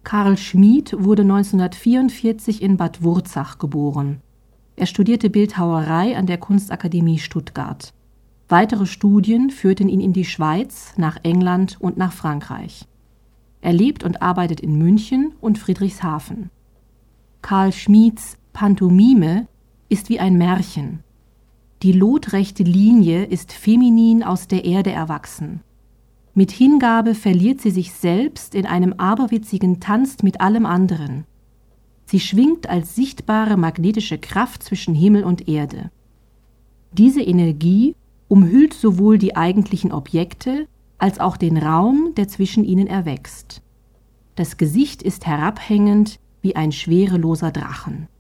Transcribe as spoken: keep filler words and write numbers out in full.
Karl Schmid wurde neunzehnhundertvierundvierzig in Bad Wurzach geboren. Er studierte Bildhauerei an der Kunstakademie Stuttgart. Weitere Studien führten ihn in die Schweiz, nach England und nach Frankreich. Er lebt und arbeitet in München und Friedrichshafen. Karl Schmids Pantomime ist wie ein Märchen. Die lotrechte Linie ist feminin aus der Erde erwachsen. Mit Hingabe verliert sie sich selbst in einem aberwitzigen Tanz mit allem anderen. Sie schwingt als sichtbare magnetische Kraft zwischen Himmel und Erde. Diese Energie umhüllt sowohl die eigentlichen Objekte als auch den Raum, der zwischen ihnen erwächst. Das Gesicht ist herabhängend wie ein schwereloser Drachen.